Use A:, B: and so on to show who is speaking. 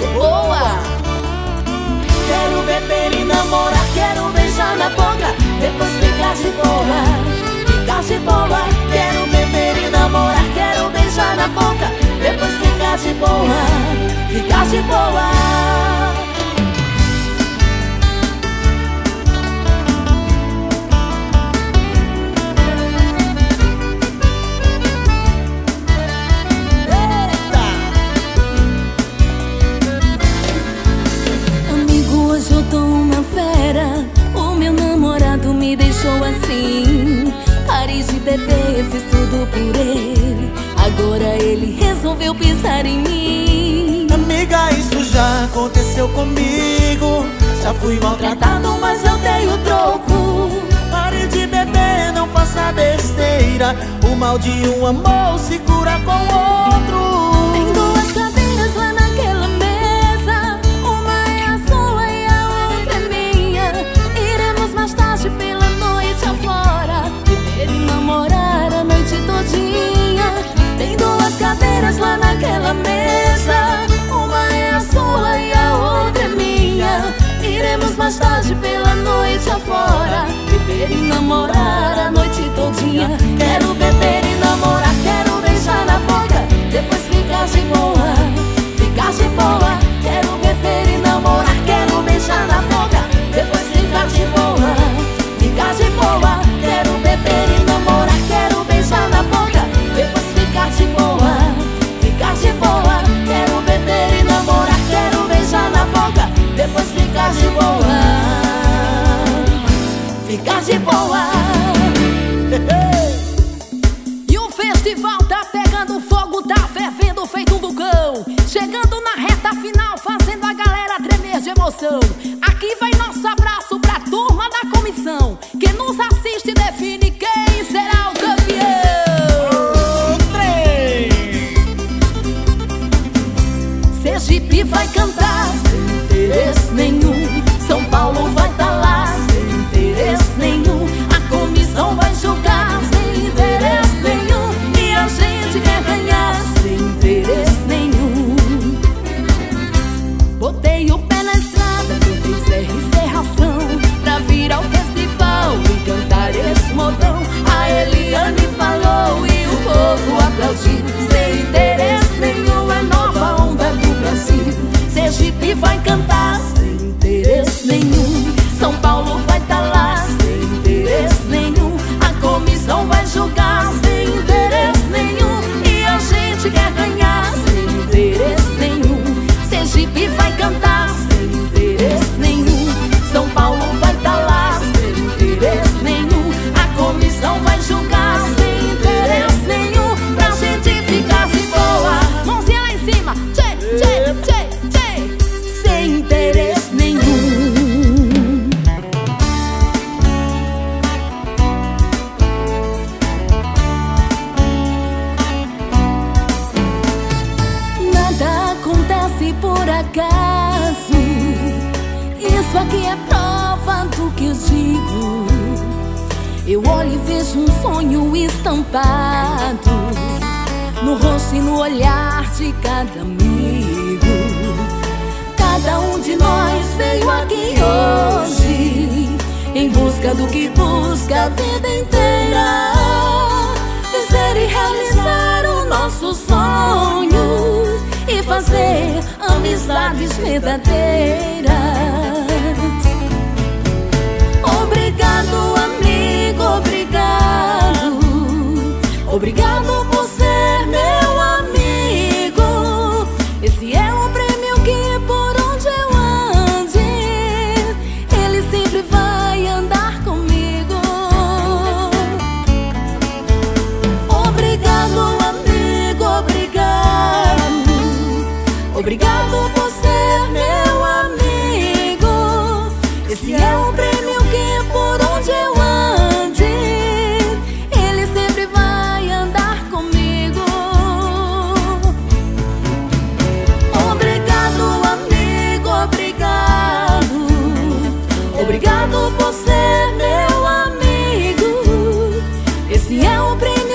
A: de boa.
B: Quero beber e namorar, quero beijar na boca, depois ficar de boa, ficar de boa. Quero beber e namorar, quero beijar na boca, depois ficar de boa, ficar de boa.
A: Hoje eu tô uma fera, o meu namorado me deixou assim. Parei de beber, fiz tudo por ele, agora ele resolveu pisar em mim.
B: Amiga, isso já aconteceu comigo, já fui maltratado, mas eu tenho troco. Pare de beber, não faça besteira, o mal de um amor se cura com outro.
A: Tem duas cadeiras lá naquela mesa, uma é a sua e a outra é minha. Iremos mais tarde pela noite afora, beber e namorar a noite todinha. Tem duas cadeiras lá naquela mesa, uma é a sua e a outra é minha. Iremos mais tarde pela noite afora, beber e namorar a noite todinha.
B: Quero beber e namorar, quero beijar na boca, depois ficar de boa, ficar de boa. Quero beber e namorar, quero beijar na boca, depois ficar de boa, ficar de boa. Quero beber e namorar, quero beijar na boca, depois ficar de boa, ficar de boa. Quero beber e namorar, quero beijar na boca, depois ficar de boa, ficar de boa.
A: E o festival tá pegando fogo, tá fervendo feito um vulcão, chegando na reta final, fazendo a galera tremer de emoção. Aqui vai nosso abraço pra turma da comissão, quem nos assiste define quem será o campeão. Sergipe vai cantar sem interesse nenhum, São Paulo vai tá lá sem interesse nenhum, a comissão vai julgar sem interesse nenhum, e a gente quer ganhar sem interesse nenhum. Botei o pé na estrada, cantei serra e serração, pra vir ao festival e cantar esse modão. A Eliane falou e o povo aplaudiu, sem interesse nenhum, é nova onda do Brasil. Sergipe vai cantar sem interesse nenhum, São Paulo vai tá lá sem interesse nenhum, a comissão vai julgar sem interesse nenhum, e a gente quer ganhar sem interesse nenhum. Sergipe vai cantar sem interesse nenhum, São Paulo vai tá lá sem interesse nenhum, a comissão vai julgar sem interesse nenhum, pra gente ficar de boa. Mãozinha lá em cima, tchê, tchê, tchê, tchê, sem interesse nenhum. Nada acontece por acaso, isso aqui é prova do que eu digo. Eu olho e vejo um sonho estampado no rosto e no olhar de cada amigo. Cada um de nós veio aqui hoje em busca do que busca a vida inteira, vencer e realizar o nosso sonho e fazer amizades verdadeiras. Obrigado, amigo, obrigado, obrigado por ser meu amigo. Esse é o prêmio que por onde eu ande, ele sempre vai andar comigo. Obrigado, amigo, obrigado, obrigado por ser meu amigo. Esse é o prêmio que por onde eu ande, ele sempre vai andar comigo. Obrigado, amigo, obrigado, obrigado por ser meu amigo. Esse é o prêmio